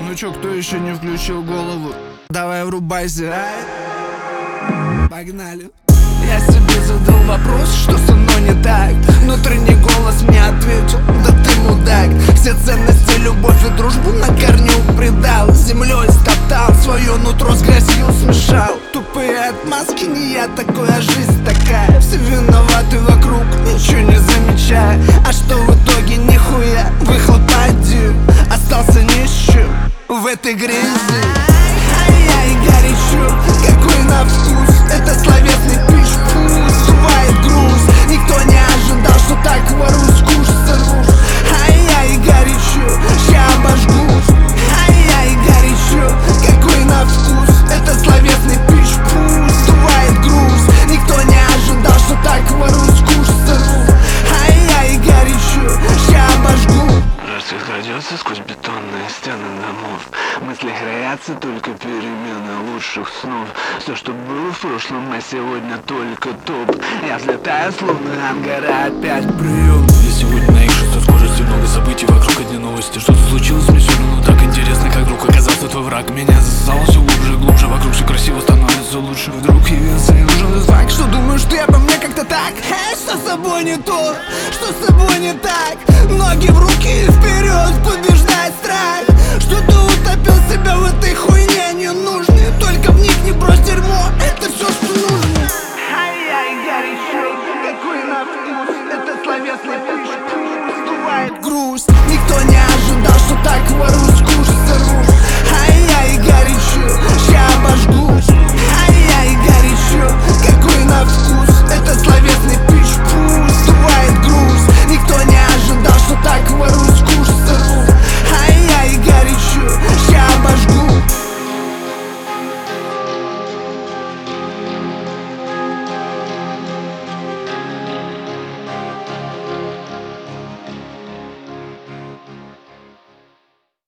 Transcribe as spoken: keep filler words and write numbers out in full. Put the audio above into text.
Ну чё, кто еще не включил голову? Давай врубайся, ай. Погнали. Я себе задал вопрос, что со мной не так. Внутренний голос мне ответил: да ты мудак. Все ценности, любовь и дружбу на корню предал. Землей стоптал, свое нутро с грязью смешал. Тупые отмазки, не я такой, а жизнь такая. Все виноваты вокруг, ничего не замечая. А что в итоге? Нихуя, выхлоп один. Остался ни с чем в этой грязи. Ай-яй, горячо, какой на вкус. Это словесный пиш-пус, сдувает груз. Никто не ожидал, что так ворусь, куш сорвусь. Ай-яй, горячо, ща обожгусь. Ай-яй, горячо, какой на вкус. Это словесный пиш-пус, сдувает груз. Никто не ожидал, что так ворусь, куш сорвусь. Ай-яй, горячо, ща обожгусь. Рассвет крадется сквозь бетонные стены домов. Мысли храятся, только перемены лучших снов. Все, что было в прошлом, а сегодня только топ. Я взлетаю, словно ангара, опять прием. Я сегодня наившись со скоростью, много событий вокруг, одни новости. Что-то случилось, мне все равно так интересно, как вдруг оказался твой враг. Меня засосало все глубже и глубже, вокруг все красиво становится лучше. Вдруг явился и нужен факт. Что думаешь ты обо мне как-то так? Эй, что с собой не то, что с собой не так? Ноги в руки и вперед, побеждать страх. Что ты утопил себя в этой хуйне ненужной. Только в них не брось дерьмо, это все, что нужно. Ай-яй, горячо, какой на вкус. Это словесный пиш, сдувает грусть. Никто не ожидал, что так ворусь.